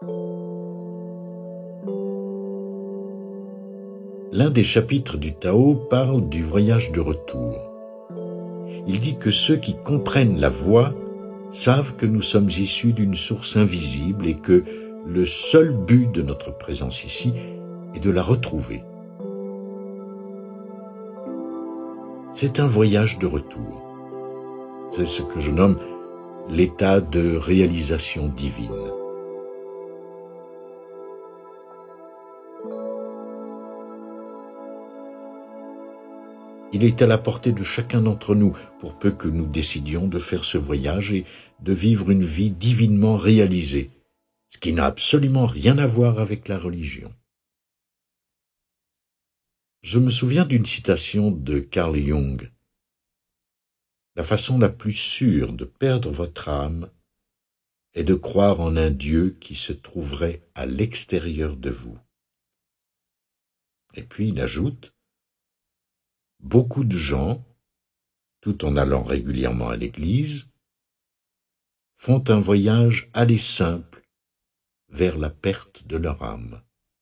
L'un des chapitres du Tao parle du voyage de retour. Il dit que ceux qui comprennent la voie savent que nous sommes issus d'une source invisible et que le seul but de notre présence ici est de la retrouver. C'est un voyage de retour. C'est ce que je nomme l'état de réalisation divine. Il est à la portée de chacun d'entre nous, pour peu que nous décidions de faire ce voyage et de vivre une vie divinement réalisée, ce qui n'a absolument rien à voir avec la religion. Je me souviens d'une citation de Carl Jung. La façon la plus sûre de perdre votre âme est de croire en un Dieu qui se trouverait à l'extérieur de vous. Et puis il ajoute: beaucoup de gens, tout en allant régulièrement à l'église, font un voyage aller simple vers la perte de leur âme.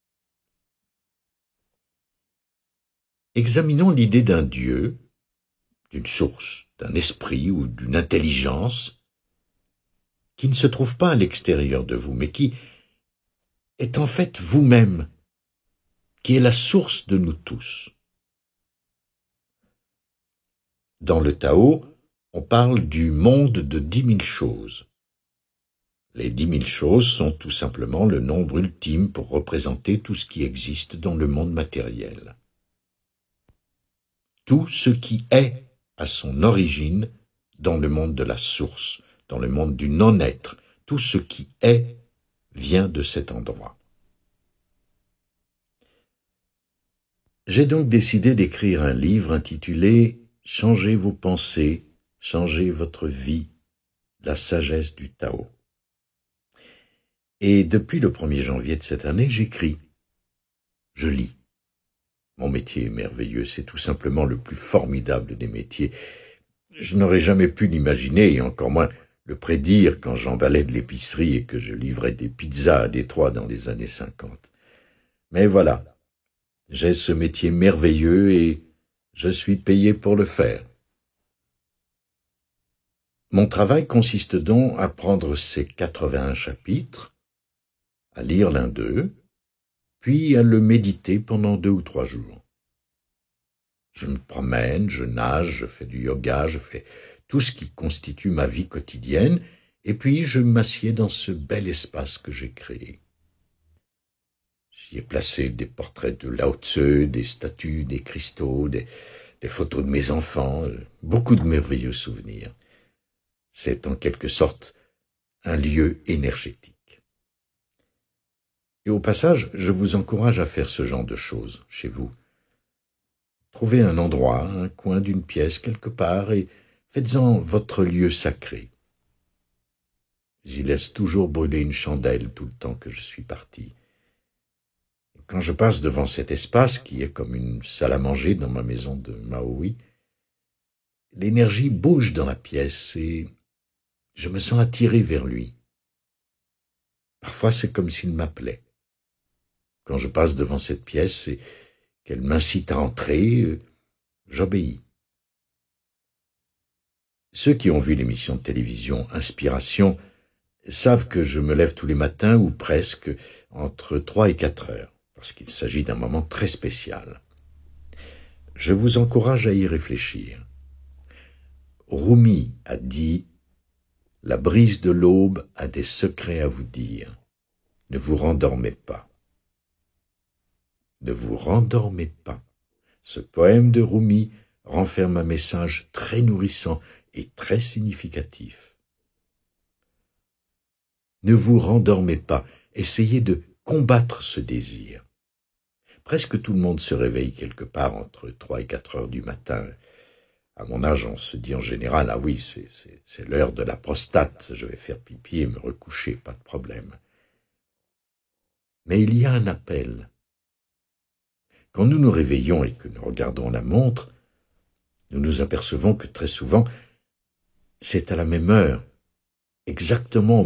Examinons l'idée d'un Dieu, d'une source, d'un esprit ou d'une intelligence qui ne se trouve pas à l'extérieur de vous, mais qui est en fait vous-même, qui est la source de nous tous. Dans le Tao, on parle du monde de 10 000 choses. Les 10 000 choses sont tout simplement le nombre ultime pour représenter tout ce qui existe dans le monde matériel. Tout ce qui est à son origine dans le monde de la source, dans le monde du non-être, tout ce qui est vient de cet endroit. J'ai donc décidé d'écrire un livre intitulé « Changez vos pensées, changez votre vie, la sagesse du Tao ». Et depuis le 1er janvier de cette année, j'écris. Je lis. Mon métier est merveilleux, c'est tout simplement le plus formidable des métiers. Je n'aurais jamais pu l'imaginer, et encore moins le prédire quand j'emballais de l'épicerie et que je livrais des pizzas à Détroit dans les années 50. Mais voilà, j'ai ce métier merveilleux et je suis payé pour le faire. Mon travail consiste donc à prendre ces 81 chapitres, à lire l'un d'eux, puis à le méditer pendant 2 ou 3 jours. Je me promène, je nage, je fais du yoga, je fais tout ce qui constitue ma vie quotidienne, et puis je m'assieds dans ce bel espace que j'ai créé. J'y ai placé des portraits de Lao Tse, des statues, des cristaux, des photos de mes enfants, beaucoup de merveilleux souvenirs. C'est en quelque sorte un lieu énergétique. Et au passage, je vous encourage à faire ce genre de choses chez vous. Trouvez un endroit, un coin d'une pièce quelque part et faites-en votre lieu sacré. J'y laisse toujours brûler une chandelle tout le temps que je suis parti. Quand je passe devant cet espace, qui est comme une salle à manger dans ma maison de Maui, l'énergie bouge dans la pièce et je me sens attiré vers lui. Parfois, c'est comme s'il m'appelait. Quand je passe devant cette pièce et qu'elle m'incite à entrer, j'obéis. Ceux qui ont vu l'émission de télévision Inspiration savent que je me lève tous les matins, ou presque, entre 3 et 4 heures, parce qu'il s'agit d'un moment très spécial. Je vous encourage à y réfléchir. Rumi a dit « La brise de l'aube a des secrets à vous dire. Ne vous rendormez pas. » Ne vous rendormez pas. Ce poème de Rumi renferme un message très nourrissant et très significatif. Ne vous rendormez pas, essayez de combattre ce désir. Presque tout le monde se réveille quelque part entre 3 et 4 heures du matin. À mon âge, on se dit en général « Ah oui, c'est l'heure de la prostate, je vais faire pipi et me recoucher, pas de problème. » Mais il y a un appel. Quand nous nous réveillons et que nous regardons la montre, nous nous apercevons que très souvent, c'est à la même heure, exactement